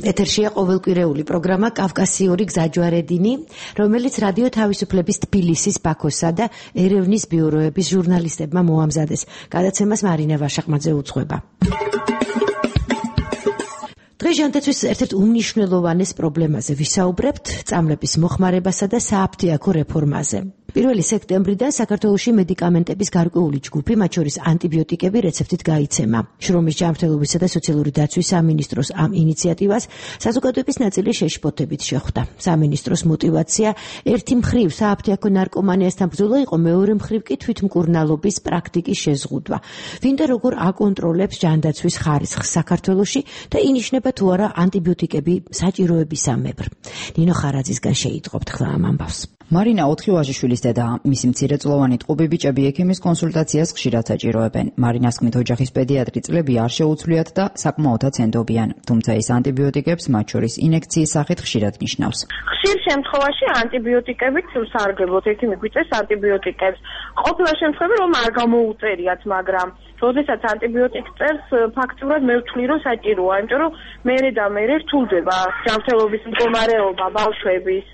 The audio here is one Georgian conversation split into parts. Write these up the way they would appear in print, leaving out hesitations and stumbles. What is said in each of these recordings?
ეთერშია ყოველკვირეული პროგრამა კავკასიური გზაჯვარედინი, რომელიც რადიო თავისუფლების თბილისის, ბაქოსა და ერევნის ბიუროების ჟურნალისტებმა მოამზადეს. გადაცემას მარინა ვაშაყმაძე უძღვება. დღეს ჟანდაცვის ერთ-ერთ უმნიშვნელოვანეს პრობლემაზე ვისაუბრებთ, წამლების მოხმარებასა და სააფთიაქო რეფორმაზე. 1 სექტემბრიდან საქართველოში მედიკამენტების გარკვეული ჯგუფი, მათ შორის ანტიბიოტიკები რეცეპტით გაიცემა. შრომის ჯანმრთელობისა და სოციალური დაცვის სამინისტროს ამ ინიციატივას საზოგადოების ნაწილი შეშფოთებით შეხვდა. სამინისტროს мотиваცია ერთი მხრივ სააფთიაქო ნარკომანიასთან ბრძოლა იყო, მეორე მხრივ კი თვითმკურნალობის პრაქტიკის შეზღუდვა. ვინ და როგორ აკონტროლებს ჟანდაცვის ხარისხს საქართველოში და ინიშნება თუ არა ანტიბიოტიკები საჭიროებისამებრ. ნინო ხარაძისგან შეიტყობთ ხლა ამ ამბავს. მარინა 4 ვაჟიშვილის დედაა. მისი მცირეწლოვანი ტყუპი ბიჭები ექიმის კონსულტაციას ხშირად საჭიროებენ. მარინას თქმით, ოჯახის პედიატრი წლები არ შეუცვლიათ და საკმაოდაც ენდობიან. თუმცა ის ანტიბიოტიკებს, მათ შორის ინექციის სახით ხშირად ნიშნავს. ხშირ შემთხვევაში ანტიბიოტიკებით სარგებლობთ, ექიმი გვიწევს ანტიბიოტიკებს. ყოფილა შემთხვევები, რომ არ გამოუწერიათ, მაგრამ როდესაც ანტიბიოტიკს წერს, ფაქტურად მე ვთვლი, რომ საჭიროა, იმიტომ რომ მერე და მერე რთულდება ჯანმრთელობის მდგომარეობა ბავშვების.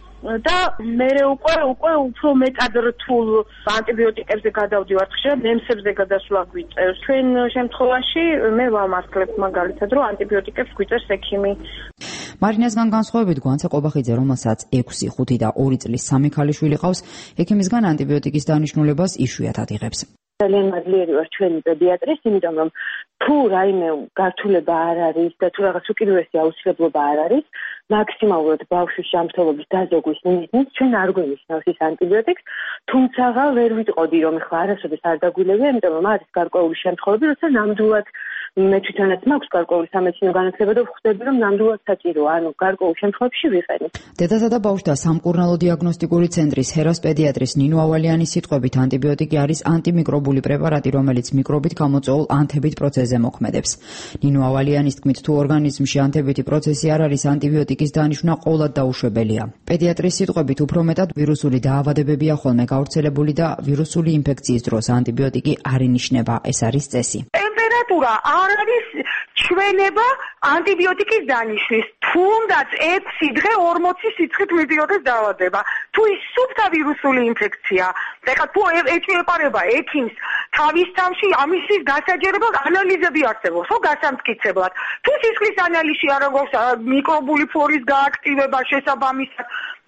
და მე უკვე უფრო მეტად რთულ ანტიბიოტიკებზე გადავდივართ, ხშირად ნემსებზე გადასვლა გვიწევს. ჩვენ შემთხვევაში მე ვამართლებ მაგალითად, რომ ანტიბიოტიკებს გვიწევს ექიმი. მარინასგან განსხვავებით გვანცა ყობახიძე, რომელსაც 6, 5 და 2 წლის 3 ქალიშვილი ყავს, ექიმისგან ანტიბიოტიკის დანიშნულებას იშვიათად იღებს. ძალიან მადლიერი ვარ ჩვენი პედიატრის, იმიტომ რომ თუ რაიმე გართულება არ არის და თუ რაღაც უკიდურესი აუცილებლობა არ არის, მაქსიმალურად ბავშვის ჯანმრთელობის დაზოგვის მიზნით ჩვენ არ გვენიშნავს ის ანტიბიოტიკს, თუმცა ვერ ვიტყოდი რომ ხა არასოდეს არ დაგვილებია, იმიტომ რომ არის გარკვეული შემთხვევები, როცა ნამდვილად მე თვითონაც მაქვს გარკვეული სამედიცინო განათლება და ვხვდები რომ ნამდვილად საჭიროა, ანუ გარკვეულ შემთხვევებში ვიყენებ. დედათა და ბავშვთა სამკურნალო დიაგნოსტიკური ცენტრის ჰეროს პედიატრის ნინო ავალიანის სიტყვებით ანტიბიოტიკი არის ანტიმიკრობული პრეპარატი, რომელიც მიკრობით გამოწვეულ ანთებით პროცესზე მოქმედებს. ნინო ავალიანის თქმით, თუ ორგანიზმში ანთებითი პროცესი არ არის, ანტიბიოტიკის დანიშვნა ყოვლად დაუშვებელია. პედიატრის სიტყვებით, უფრო მეტად ვირუსული დაავადებებია ხოლმე გავრცელებული და ვირუსული ინფექციის დროს ანტიბიოტიკი არ ინიშნება, ეს არის წესი. ტემპერატურა არ არის ჩვენება ანტიბიოტიკის დანიშვნის. თუნდაც 6 დღე 40 სიცხით მიდიოდეს დაავადება. თუ ის სუფთა ვირუსული ინფექცია, ეხლა თუ ეპარება ექიმს თავის თავში, ამისთვის გასაჯერებლად ანალიზები არსებობს, ხო, გასამტკიცებლად. თუ სისხლის ანალიზი არ აქვს მიკრობული ფლორის გააქტივება შესაბამისად,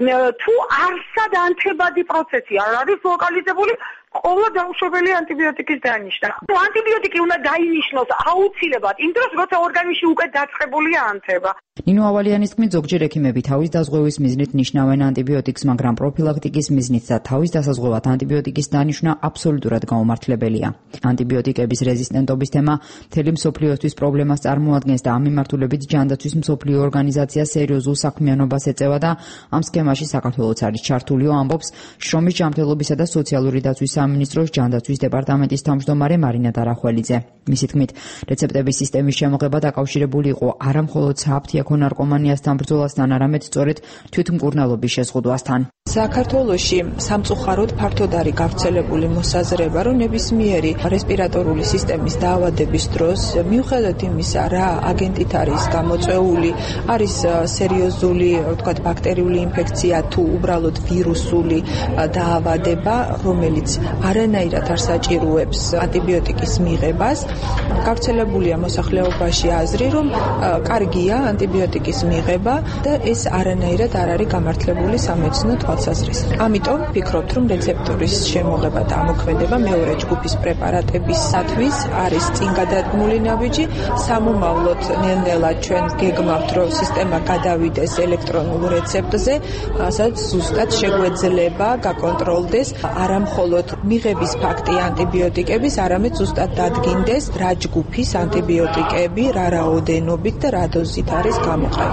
თუ არსად ანთებადი პროცესი არ არის ლოკალიზებული, ყოველდღე დაუშვებელი ანტიბიოტიკის დანიშნა. ანტიბიოტიკი უნდა დაინიშნოს აუცილებლად იმ დროს, როცა ორგანიზმში უკვე დაწყებულია ანთება. ნინო ავალიანის თქმით, ზოგჯერ ექიმები თავის დაზღვევის მიზნით ნიშნავენ ანტიბიოტიკს, მაგრამ პროფილაქტიკის მიზნით და თავის დასაზღვევად ანტიბიოტიკის დანიშვნა აბსოლუტურად გაუმართლებელია. ანტიბიოტიკების რეზისტენტობის თემა მთელი მსოფლიოსთვის პრობლემას წარმოადგენს და ამ მიმართულებით ჯანდაცვის მსოფლიო ორგანიზაცია სერიოზულ საქმიანობას ეწევა და ამ სქემაში საქართველოც არის ჩართული, ამბობს შრომის ჯანმრთელობისა და სოციალური დაცვის სამინისტროს ჯანდაცვის დეპარტამენტის თავმჯდომარე მარინა დარახველიძე. მისი თქმით, რეცეპტების სისტემის შემოღება დაკავშირებული იყო არა მხოლოდ სააფთიაქო ნარკომანიასთან ბრძოლასთან, არამედ სწორედ თვითმკურნალობის შეზღუდვასთან. საქართველოში სამწუხაროდ ფართოდ არის გავრცელებული მოსაზრება, რომ ნებისმიერი რესპირატორული სისტემის დაავადების დროს, მიუხედავად იმისა, რა აგენტით არის გამოწვეული, არის სერიოზული, ვთქვათ, ბაქტერიული ინფექცია თუ უბრალოდ ვირუსული დაავადება, რომელიც არანაირად არ საჭიროებს ანტიბიოტიკის მიღებას, გავრცელებულია მოსახლეობაში აზრი, რომ კარგია ანტიბიოტიკის მიღება და ეს არანაირად არ არის გამართლებული სამედიცინო თვალსაზრისით. ამიტომ ვფიქრობთ, რომ რეცეპტორის შემოღება და ამოქმედება მეორე ჯგუფის პრეპარატებისათვის არის წინ გადადგმული ნაბიჯი. სამომავლოდ ნელ-ნელა ჩვენ გეგმავთ, რომ სისტემა გადავიდეს ელექტრონულ რეცეპტზე, სადაც ზუსტად შეგვეძლება გაკონტროლდეს არა მხოლოდ მიღების ფაქტი ანტიბიოტიკების, არამედ ზუსტად დადგინდეს რა ჯგუფის ანტიბიოტიკები, რა რაოდენობით და რა დოზით არის გამოყენებული.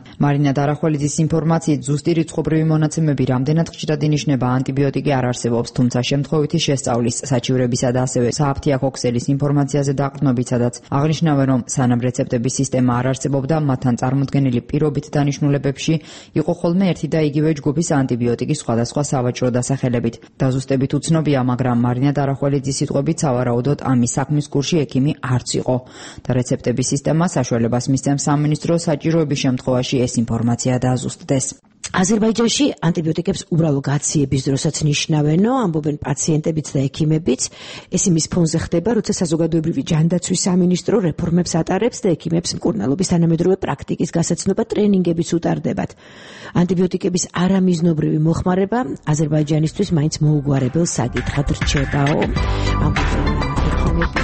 მარინა დარახველიძის ინფორმაციით ზუსტი რიცხობრივი მონაცემები რამდენად ხშირად ინიშნება ანტიბიოტიკი არ არსებობს, თუმცა შემთხვევითი შესწავლის, საჩივრებისა და ასევე სააფთიაქო ქსელის ინფორმაციაზე დაყრდნობით, სადაც აღნიშნავენ, რომ სანამ რეცეპტების სისტემა არ არსებობდა, მათთან წარმოდგენილი პირობით დანიშნულებებში იყო ხოლმე ერთი და იგივე ჯგუფის ანტიბიოტიკის სხვადასხვა სავაჭრო დასახელებით. დაზუსტებით უცნობია, მაგრამ მარინა დარახველიძის სიტყვებით, სავარაუდოდ ამის საქმის კურსში ექიმი არც იყო და რეცეპტების სისტემა საშუალებას მისცემს სამინისტრო საჭიროების შემთხვევაში ეს ინფორმაცია დაზუსტდეს. აზერბაიჯანში ანტიბიოტიკებს უბრალო გაციების დროსაც ნიშნავენო, ამბობენ პაციენტებიც და ექიმებიც. ეს იმის ფონზე ხდება, როცა საზოგადოებრივი ჯანდაცვის სამინისტრო რეფორმებს ატარებს და ექიმებს მკურნალობის თანამედროვე პრაქტიკის გასაცნობა ტრენინგებიც უტარდებათ. ანტიბიოტიკების არამიზნობრივი მოხმარება აზერბაიჯანისთვის მაინც მოუგვარებელ საკითხად რჩებაო.